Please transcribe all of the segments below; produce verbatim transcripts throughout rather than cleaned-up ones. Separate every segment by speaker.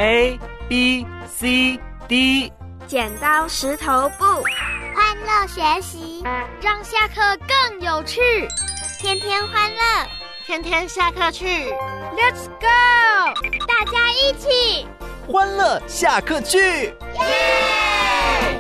Speaker 1: A B C D，
Speaker 2: 剪刀石头布，
Speaker 3: 欢乐学习，
Speaker 4: 让下课更有趣，
Speaker 3: 天天欢乐，
Speaker 4: 天天下课去
Speaker 2: Let's go，
Speaker 3: 大家一起
Speaker 1: 欢乐下课去，耶！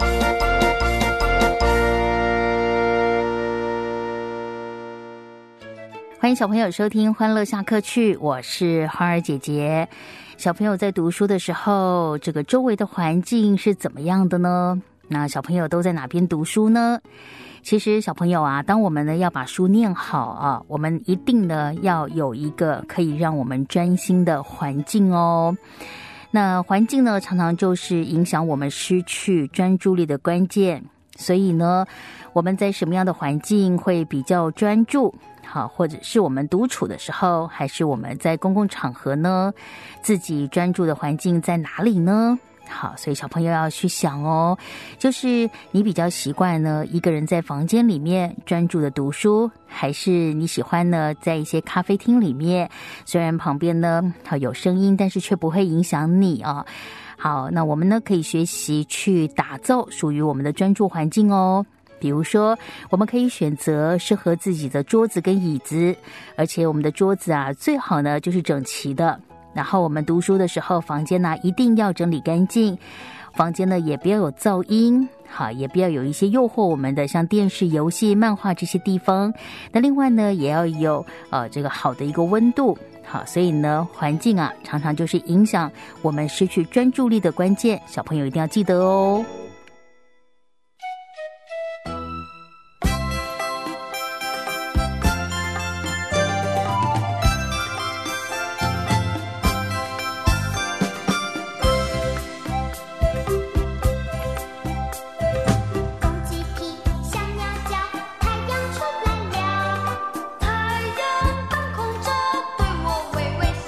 Speaker 5: 欢迎小朋友收听欢乐下课去，我是花儿姐姐。小朋友在读书的时候，这个周围的环境是怎么样的呢？那小朋友都在哪边读书呢？其实小朋友啊，当我们呢要把书念好啊，我们一定呢要有一个可以让我们专心的环境哦。那环境呢，常常就是影响我们失去专注力的关键。所以呢，我们在什么样的环境会比较专注？好，或者是我们独处的时候，还是我们在公共场合呢？自己专注的环境在哪里呢？好，所以小朋友要去想哦，就是你比较习惯呢一个人在房间里面专注的读书，还是你喜欢呢在一些咖啡厅里面，虽然旁边呢好有声音，但是却不会影响你啊。好，那我们呢可以学习去打造属于我们的专注环境哦。比如说，我们可以选择适合自己的桌子跟椅子，而且我们的桌子啊最好呢就是整齐的。然后我们读书的时候，房间呢一定要整理干净，房间呢也不要有噪音，好，也不要有一些诱惑我们的像电视、游戏、漫画这些地方。那另外呢，也要有呃这个好的一个温度。好，所以呢，环境啊常常就是影响我们失去专注力的关键，小朋友一定要记得哦。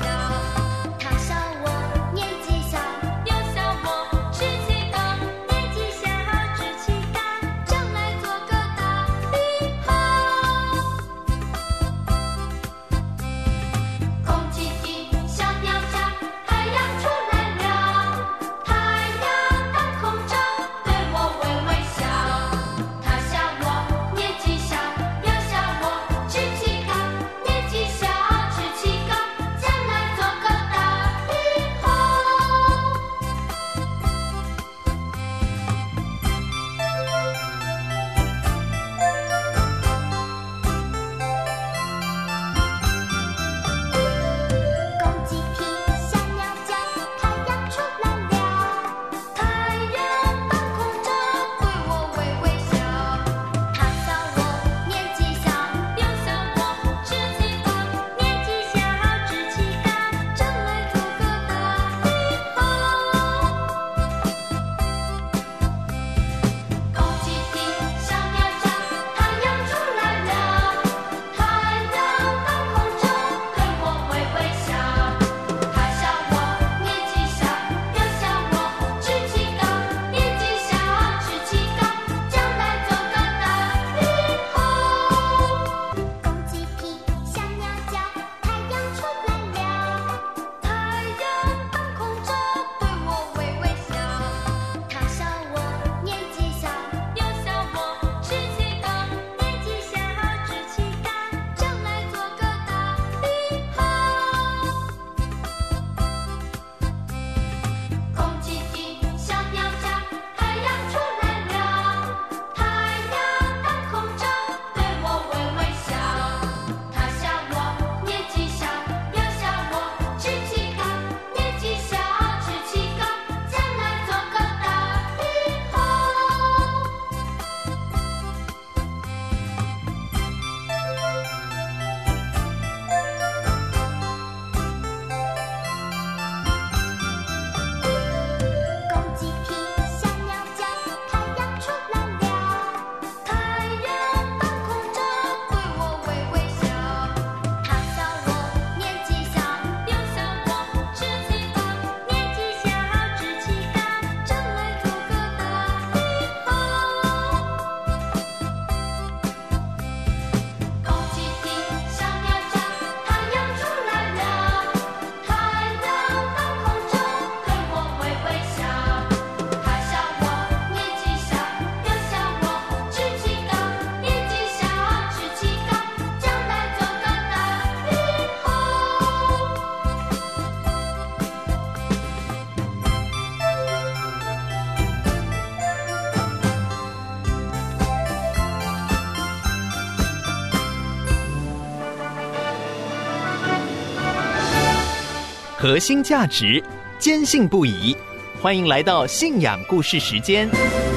Speaker 3: 年纪小，又像我，十七个年纪。
Speaker 1: 核心价值，坚信不疑。欢迎来到信仰故事时间。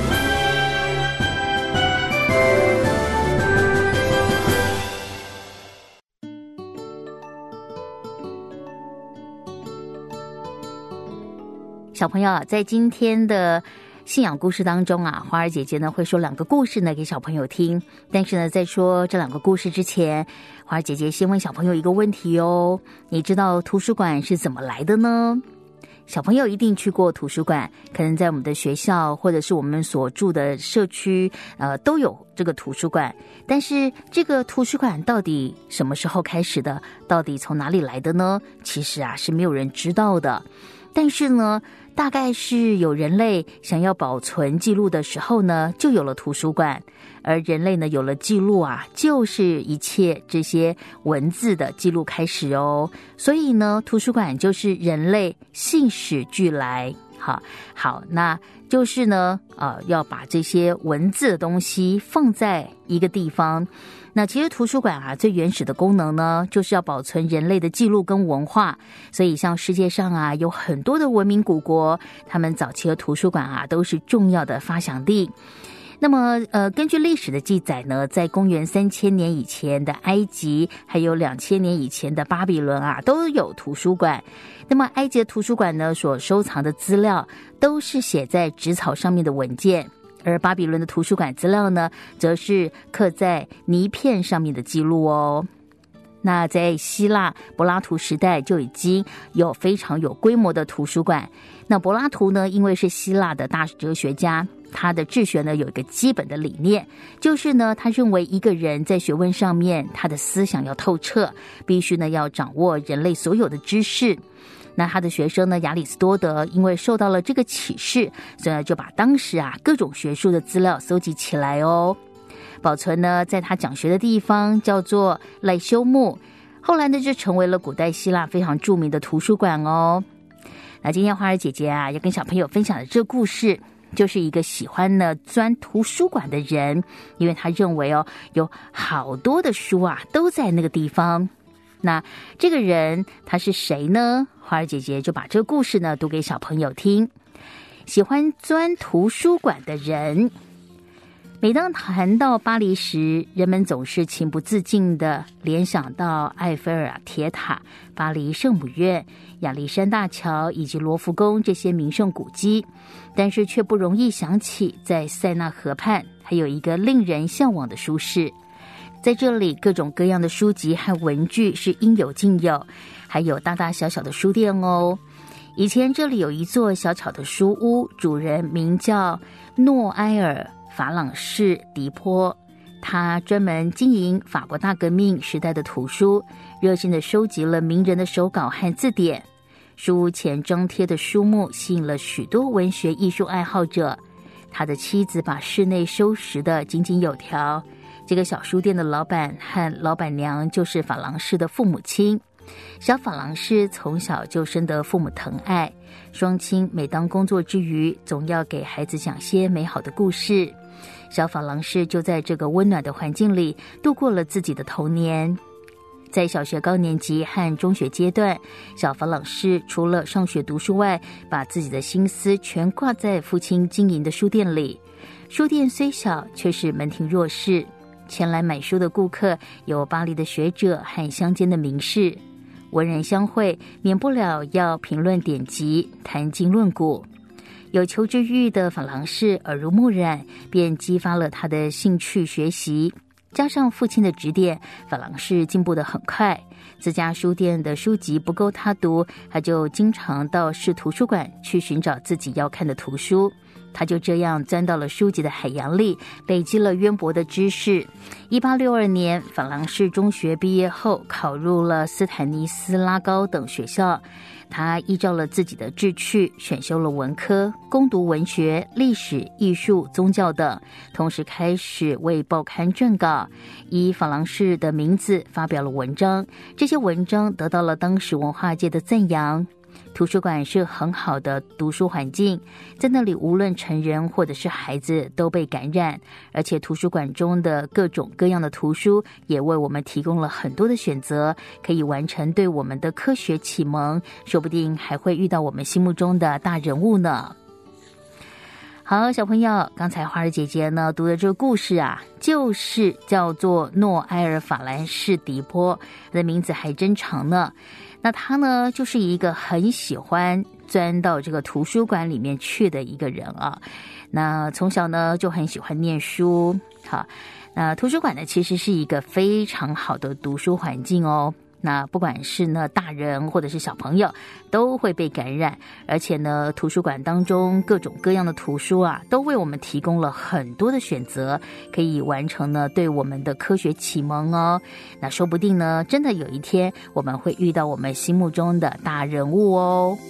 Speaker 5: 小朋友，在今天的信仰故事当中啊，花儿姐姐呢会说两个故事呢给小朋友听。但是呢，在说这两个故事之前，花儿姐姐先问小朋友一个问题哦：你知道图书馆是怎么来的呢？小朋友一定去过图书馆，可能在我们的学校或者是我们所住的社区，呃，都有这个图书馆。但是这个图书馆到底什么时候开始的？到底从哪里来的呢？其实啊，是没有人知道的。但是呢，大概是有人类想要保存记录的时候呢，就有了图书馆。而人类呢，有了记录啊，就是一切这些文字的记录开始哦。所以呢，图书馆就是人类信史俱来。好，好，那就是呢，呃，要把这些文字的东西放在一个地方。那其实图书馆啊，最原始的功能呢，就是要保存人类的记录跟文化。所以像世界上啊，有很多的文明古国，他们早期的图书馆啊，都是重要的发祥地。那么呃，根据历史的记载呢，在公元三千年以前的埃及，还有两千年以前的巴比伦啊，都有图书馆。那么埃及的图书馆呢，所收藏的资料都是写在纸草上面的文件，而巴比伦的图书馆资料呢，则是刻在泥片上面的记录哦。那在希腊柏拉图时代就已经有非常有规模的图书馆。那柏拉图呢，因为是希腊的大哲学家，他的治学呢有一个基本的理念，就是呢他认为一个人在学问上面，他的思想要透彻，必须呢要掌握人类所有的知识。那他的学生呢亚里士多德因为受到了这个启示，所以呢就把当时啊各种学术的资料搜集起来哦，保存呢在他讲学的地方，叫做赖修墓。后来呢就成为了古代希腊非常著名的图书馆哦。那今天花儿姐姐啊要跟小朋友分享的这个故事，就是一个喜欢呢钻图书馆的人，因为他认为哦有好多的书啊都在那个地方。那这个人他是谁呢？花儿姐姐就把这个故事呢读给小朋友听。喜欢钻图书馆的人。每当谈到巴黎时，人们总是情不自禁地联想到埃菲尔铁塔、巴黎圣母院、亚历山大桥以及罗浮宫这些名胜古迹，但是却不容易想起在塞纳河畔还有一个令人向往的书室。在这里，各种各样的书籍和文具是应有尽有，还有大大小小的书店哦。以前这里有一座小巧的书屋，主人名叫诺埃尔·法朗士迪波，他专门经营法国大革命时代的图书，热心地收集了名人的手稿和字典。书屋前张贴的书目吸引了许多文学艺术爱好者。他的妻子把室内收拾得井井有条。这个小书店的老板和老板娘就是法郎士的父母亲。小法郎士从小就深得父母疼爱，双亲每当工作之余，总要给孩子讲些美好的故事。小法郎士就在这个温暖的环境里度过了自己的童年。在小学高年级和中学阶段，小法朗士除了上学读书外，把自己的心思全挂在父亲经营的书店里。书店虽小，却是门庭若市。前来买书的顾客有巴黎的学者和乡间的名士，文人相会，免不了要评论典籍，谈经论古。有求知欲的法郎士耳濡目染，便激发了他的兴趣学习。加上父亲的指点，法郎士进步得很快。自家书店的书籍不够他读，他就经常到市图书馆去寻找自己要看的图书。他就这样钻到了书籍的海洋里，累积了渊博的知识。一八六二年，法郎士中学毕业后，考入了斯坦尼斯拉高等学校。他依照了自己的志趣，选修了文科，攻读文学、历史、艺术、宗教等，同时开始为报刊撰稿，以法郎士的名字发表了文章。这些文章得到了当时文化界的赞扬。 图书馆是很好的读书环境，在那里无论成人或者是孩子都被感染，而且图书馆中的各种各样的图书也为我们提供了很多的选择，可以完成对我们的科学启蒙，说不定还会遇到我们心目中的大人物呢。好，小朋友，刚才花儿姐姐呢读的这个故事啊，就是叫做诺埃尔·法兰士迪波，他的名字还真长呢。那他呢，就是一个很喜欢钻到这个图书馆里面去的一个人啊。那从小呢就很喜欢念书，好，那图书馆呢其实是一个非常好的读书环境哦。那不管是呢大人或者是小朋友都会被感染，而且呢图书馆当中各种各样的图书啊，都为我们提供了很多的选择，可以完成呢对我们的科学启蒙哦。那说不定呢真的有一天我们会遇到我们心目中的大人物哦。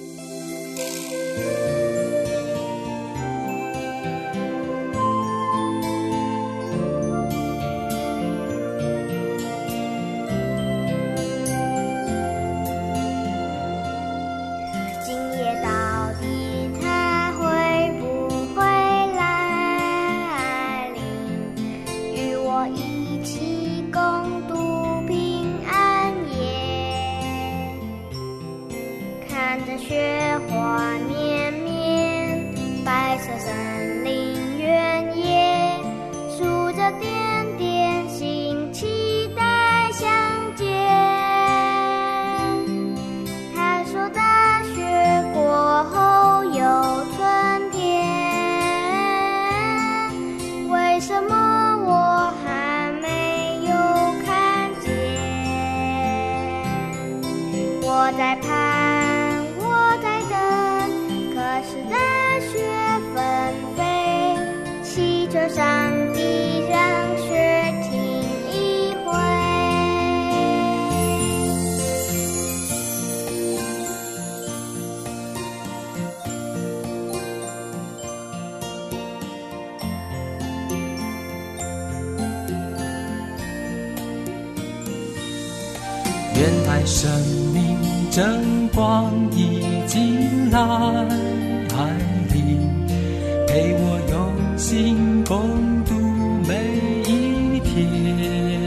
Speaker 3: 我在盼，我在等，可是大雪纷飞，汽车上的让雪停一回。
Speaker 6: 原来生命真光已经来临，陪我用心共度每一天。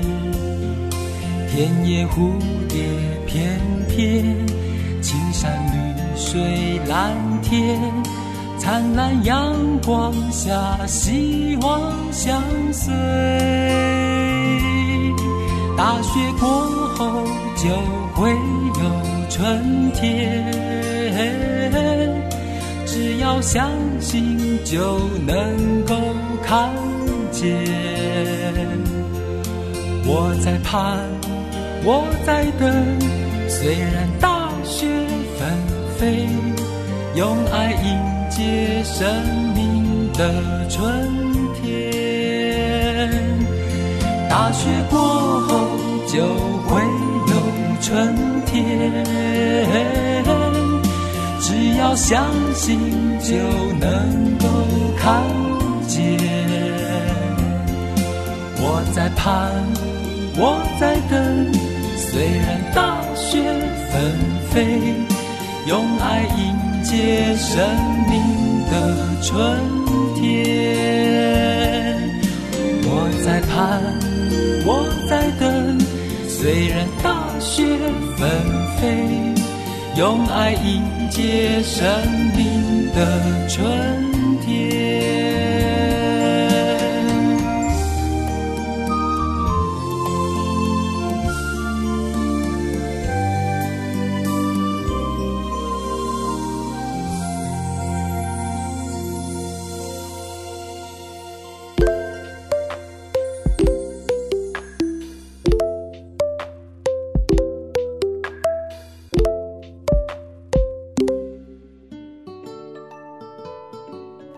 Speaker 6: 田野蝴蝶翩翩，青山绿水蓝天，灿烂阳光下希望相随。大雪过后就会有春天，只要相信就能够看见。我在盼，我在等，虽然大雪纷飞，用爱迎接生命的春天。大雪过后就会有春天，只要相信就能够看见。我在盼，我在等，虽然大雪纷飞，用爱迎接生命的春天。我在盼，我在等，虽然大雪纷飞，用爱迎接生命的春天。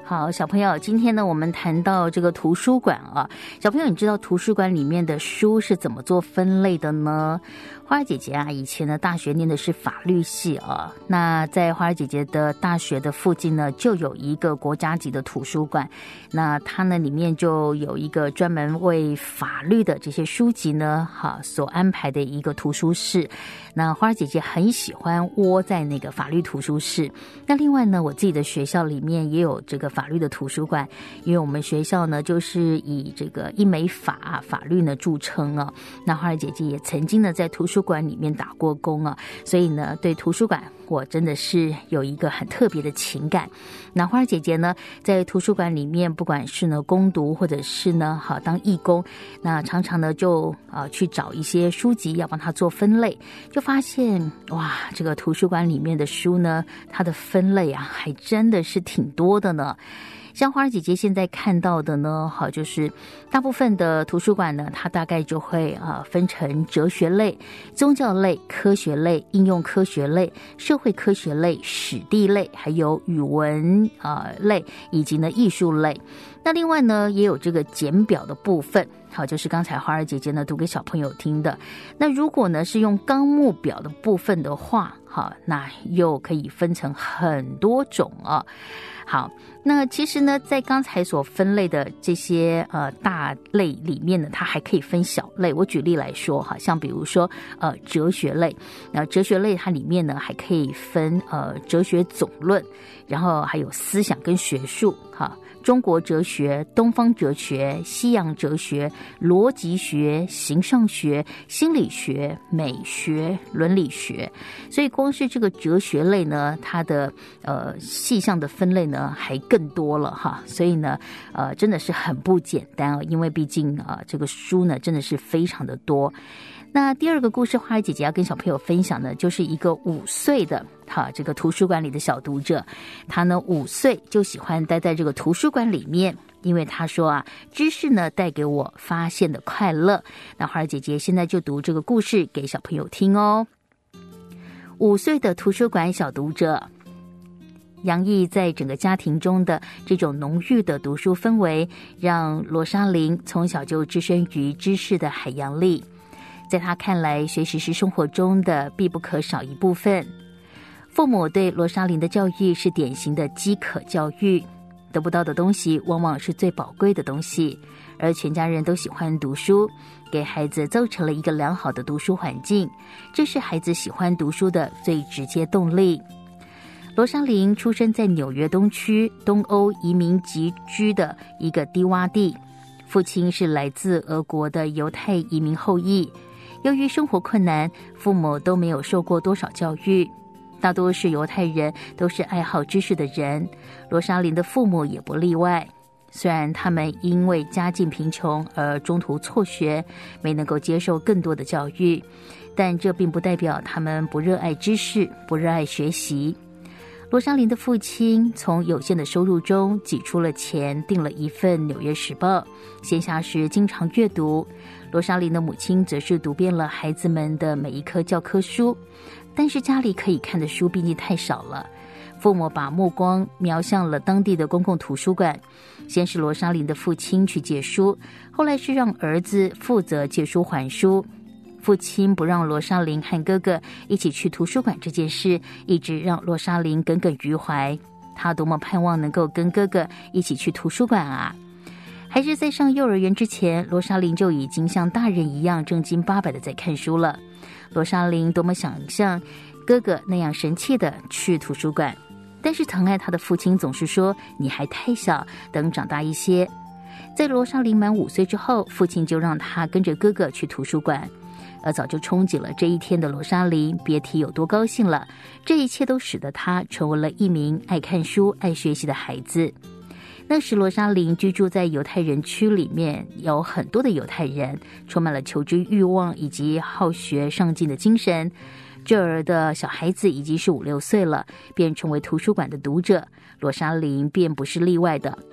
Speaker 5: 好，小朋友，今天呢，我们谈到这个图书馆啊，小朋友，你知道图书馆里面的书是怎么做分类的呢？花儿姐姐啊，以前呢大学念的是法律系啊，那在花儿姐姐的大学的附近呢，就有一个国家级的图书馆，那它呢里面就有一个专门为法律的这些书籍呢，哈所安排的一个图书室。那花儿姐姐很喜欢窝在那个法律图书室。那另外呢，我自己的学校里面也有这个法律的图书馆，因为我们学校呢就是以这个英美法法律呢著称啊。那花儿姐姐也曾经呢在图书馆里面打过工啊，所以呢对图书馆我真的是有一个很特别的情感。那花儿姐姐呢在图书馆里面，不管是呢攻读或者是呢好当义工，那常常呢就呃去找一些书籍要帮她做分类，就发现哇，这个图书馆里面的书呢，它的分类啊还真的是挺多的呢。像花儿姐姐现在看到的呢，好，就是大部分的图书馆呢，它大概就会啊分成哲学类、宗教类、科学类、应用科学类、社会科学类、史地类，还有语文啊类，以及呢艺术类。那另外呢，也有这个简表的部分，好，就是刚才花儿姐姐呢读给小朋友听的。那如果呢是用纲目表的部分的话，好，那又可以分成很多种啊。好，那其实呢，在刚才所分类的这些呃大类里面呢，它还可以分小类。我举例来说，哈，像比如说呃哲学类，那哲学类它里面呢还可以分呃哲学总论，然后还有思想跟学术，哈。中国哲学、东方哲学、西洋哲学、逻辑学、形上学、心理学、美学、伦理学。所以光是这个哲学类呢，它的呃细项的分类呢还更多了哈。所以呢，呃真的是很不简单哦，因为毕竟啊、呃、这个书呢真的是非常的多。那第二个故事，花儿姐姐要跟小朋友分享的，就是一个五岁的哈这个图书馆里的小读者，他呢五岁就喜欢待在这个图书馆里面，因为他说啊，知识呢带给我发现的快乐。那花儿姐姐现在就读这个故事给小朋友听哦。五岁的图书馆小读者，洋溢在整个家庭中的这种浓郁的读书氛围，让罗莎琳从小就置身于知识的海洋里。在他看来，学习是生活中的必不可少一部分。父母对罗莎琳的教育是典型的饥渴教育，得不到的东西往往是最宝贵的东西，而全家人都喜欢读书，给孩子造成了一个良好的读书环境，这是孩子喜欢读书的最直接动力。罗莎琳出生在纽约东区东欧移民集居的一个低洼地，父亲是来自俄国的犹太移民后裔。由于生活困难，父母都没有受过多少教育，大多是犹太人，都是爱好知识的人，罗莎琳的父母也不例外。虽然他们因为家境贫穷而中途辍学，没能够接受更多的教育，但这并不代表他们不热爱知识，不热爱学习。罗莎琳的父亲从有限的收入中挤出了钱，订了一份《纽约时报》，闲暇时经常阅读。罗莎琳的母亲则是读遍了孩子们的每一科教科书，但是家里可以看的书毕竟太少了。父母把目光瞄向了当地的公共图书馆，先是罗莎琳的父亲去借书，后来是让儿子负责借书还书。父亲不让罗莎琳和哥哥一起去图书馆这件事，一直让罗莎琳耿耿于怀。他多么盼望能够跟哥哥一起去图书馆啊！还是在上幼儿园之前，罗莎琳就已经像大人一样正经八百的在看书了。罗莎琳多么想像哥哥那样神气的去图书馆，但是疼爱他的父亲总是说，你还太小，等长大一些。在罗莎琳满五岁之后，父亲就让他跟着哥哥去图书馆。而早就憧憬了这一天的罗莎琳，别提有多高兴了。这一切都使得她成为了一名爱看书、爱学习的孩子。那时罗莎琳居住在犹太人区里面，有很多的犹太人，充满了求知欲望以及好学上进的精神。这儿的小孩子已经是五六岁了，便成为图书馆的读者，罗莎琳便不是例外的。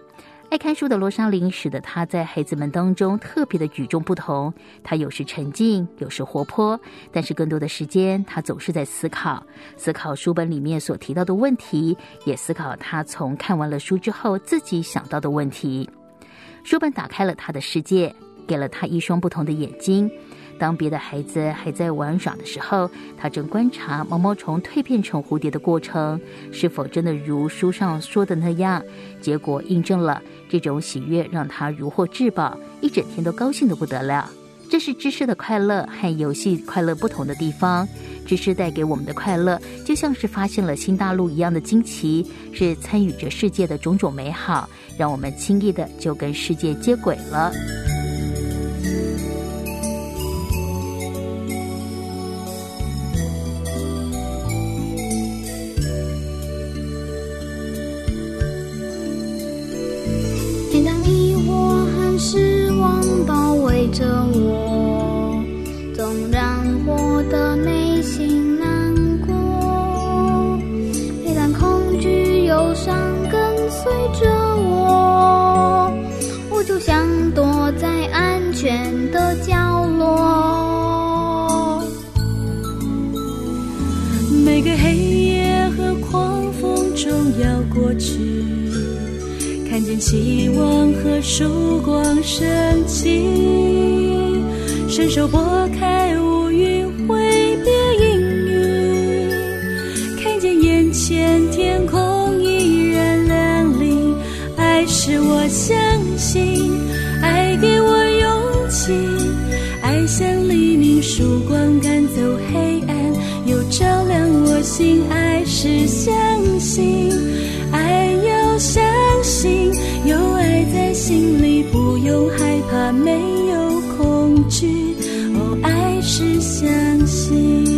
Speaker 5: 爱看书的罗莎琳使得她在孩子们当中特别的与众不同。她有时沉静，有时活泼，但是更多的时间她总是在思考，思考书本里面所提到的问题，也思考她从看完了书之后自己想到的问题。书本打开了她的世界，给了她一双不同的眼睛。当别的孩子还在玩耍的时候，他正观察毛毛虫蜕变成蝴蝶的过程，是否真的如书上说的那样。结果印证了，这种喜悦让他如获至宝，一整天都高兴得不得了。这是知识的快乐和游戏快乐不同的地方。知识带给我们的快乐，就像是发现了新大陆一样的惊奇，是参与着世界的种种美好，让我们轻易的就跟世界接轨了。
Speaker 3: 每当疑惑和失望包围着我，总让我的内心难过。每当恐惧忧伤跟随着我，我就想躲在安全的角落。
Speaker 7: 每个黑夜和狂风中要过去，看见希望和曙光升起，伸手拨开乌云挥别阴雨，看见眼前天空依然亮丽。爱使我相信，爱给我勇气，爱像黎明曙光赶走黑暗，又照亮我心。爱是相信，爱要相信，有爱在心里，不用害怕，没有恐惧。哦，爱是相信。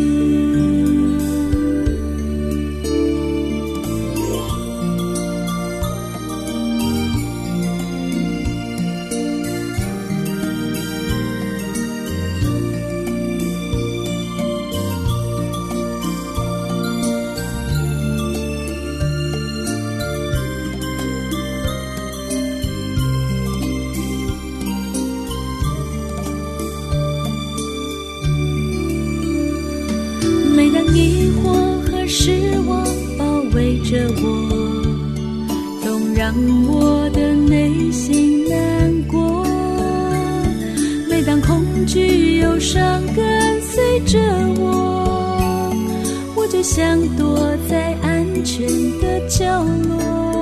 Speaker 7: 每当疑惑和失望包围着我，总让我的内心难过。每当恐惧忧伤跟随着我，我就想躲在安全的角落。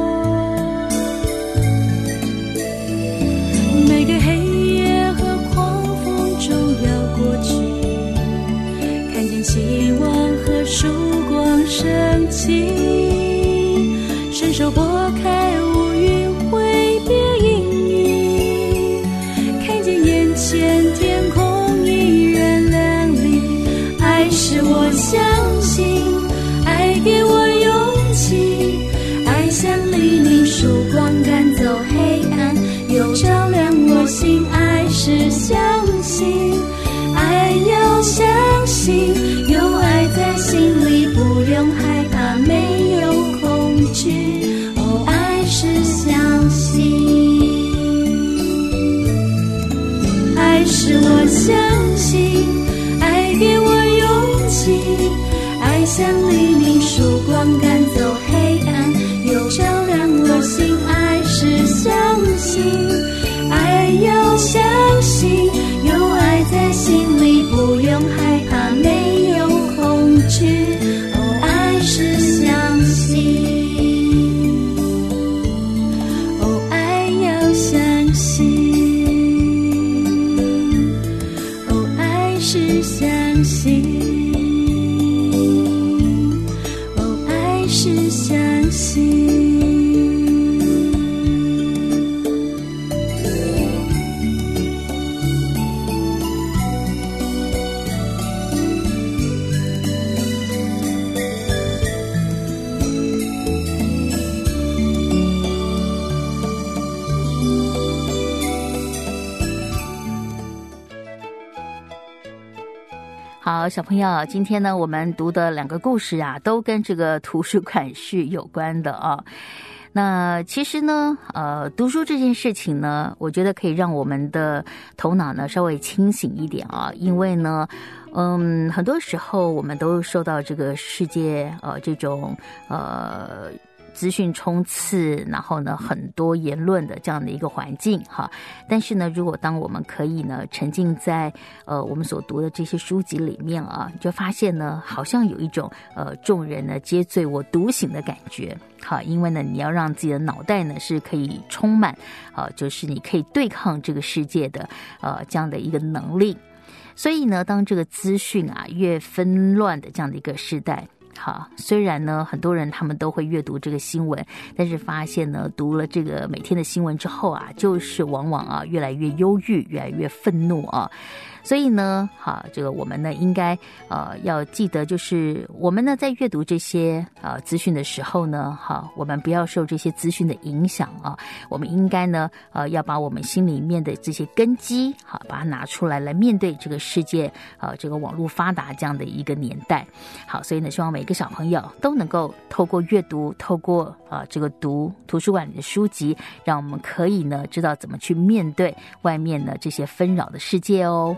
Speaker 7: 每个黑夜和狂风中要过去，看见希望和曙光升起，伸手拨开乌云挥别阴雨，看见眼前天空依然亮丽。爱使我相信，爱给我勇气，爱像黎明曙光赶走黑暗，又照亮我心。爱是相信，爱要相信，有爱在心里，不用害怕，没有恐惧。哦，爱是相信，爱是我相信，爱给我勇气，爱像黎明曙光赶走黑暗，又照亮我心。爱是相信，爱要相信，有爱在心里，不用害怕，没有恐惧。哦，爱是相信，哦，爱要相信，哦，爱是相信，哦，爱是相信。
Speaker 5: 好，小朋友，今天呢，我们读的两个故事啊，都跟这个图书馆是有关的啊。 那其实呢，呃，读书这件事情呢，我觉得可以让我们的头脑呢稍微清醒一点啊，因为呢，嗯，很多时候我们都受到这个世界呃这种呃。资讯冲刺，然后呢，很多言论的这样的一个环境哈。但是呢，如果当我们可以呢沉浸在呃我们所读的这些书籍里面啊，就发现呢，好像有一种呃众人呢皆醉我独醒的感觉。好，因为呢，你要让自己的脑袋呢是可以充满啊，就是你可以对抗这个世界的呃这样的一个能力。所以呢，当这个资讯啊越纷乱的这样的一个时代。好，虽然呢，很多人他们都会阅读这个新闻，但是发现呢，读了这个每天的新闻之后啊，就是往往啊越来越忧郁，越来越愤怒啊。所以呢，好，这个我们呢应该呃要记得，就是我们呢在阅读这些呃资讯的时候呢，好，我们不要受这些资讯的影响啊，我们应该呢呃要把我们心里面的这些根基，好，把它拿出来来面对这个世界呃这个网络发达这样的一个年代。好，所以呢，希望每个小朋友都能够透过阅读，透过啊、呃、这个读图书馆里的书籍，让我们可以呢知道怎么去面对外面呢这些纷扰的世界哦。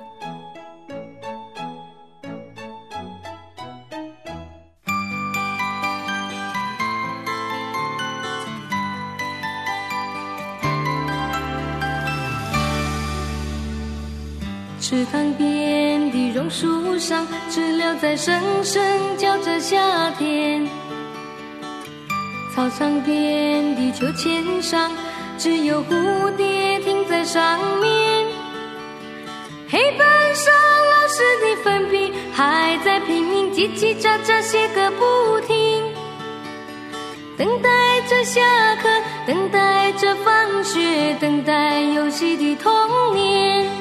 Speaker 7: 池塘边的榕树上，知了在声声叫着夏天。操场边的秋千上，只有蝴蝶停在上面。黑板上老师的粉笔还在拼命叽叽喳喳写个不停，等待着下课，等待着放学，等待游戏的童年。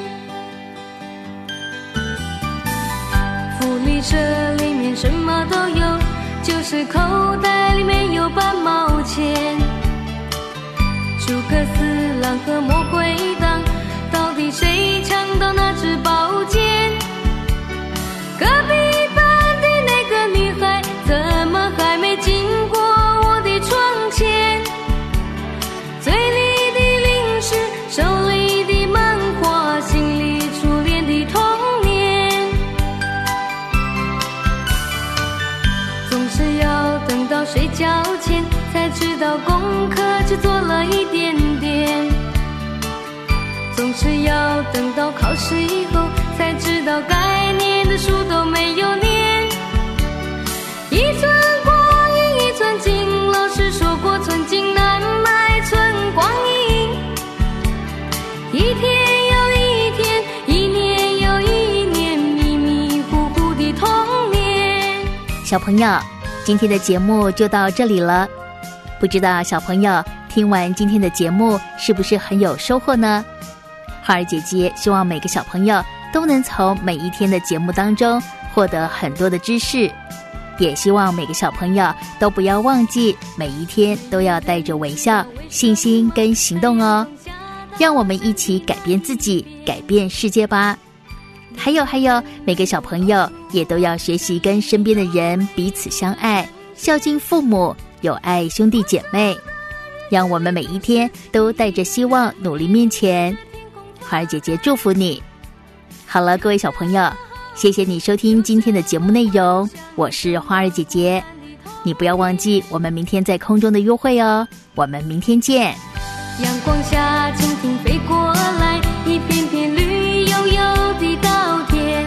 Speaker 7: 福利社里面什么都有，就是口袋里面有半毛钱。诸葛四郎和魔鬼党，到底谁抢到那支宝剑？隔壁班的那个女孩，怎么还没经过我的窗前？嘴里的零食，手里的漫画，心里初恋的童年。总是要等到睡觉前，才知道功课只做了一点点。总是要等到考试以后，才知道该念的书都没有念。一寸光阴一寸金，老师说过寸金难买寸光阴。一天又一天，一年又一年，迷迷糊糊的童年。
Speaker 5: 小朋友，今天的节目就到这里了。不知道小朋友听完今天的节目是不是很有收获呢？花儿姐姐希望每个小朋友都能从每一天的节目当中获得很多的知识，也希望每个小朋友都不要忘记每一天都要带着微笑、信心跟行动哦。让我们一起改变自己，改变世界吧。还有还有，每个小朋友也都要学习跟身边的人彼此相爱，孝敬父母，友爱兄弟姐妹。让我们每一天都带着希望努力面前。花儿姐姐祝福你。好了，各位小朋友，谢谢你收听今天的节目内容，我是花儿姐姐。你不要忘记我们明天在空中的约会哦，我们明天见。
Speaker 7: 阳光下蜻蜓飞过来，一片片绿油油的稻田。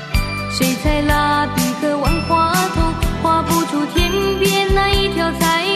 Speaker 7: 水彩蜡笔和万花筒画不出天边那一条彩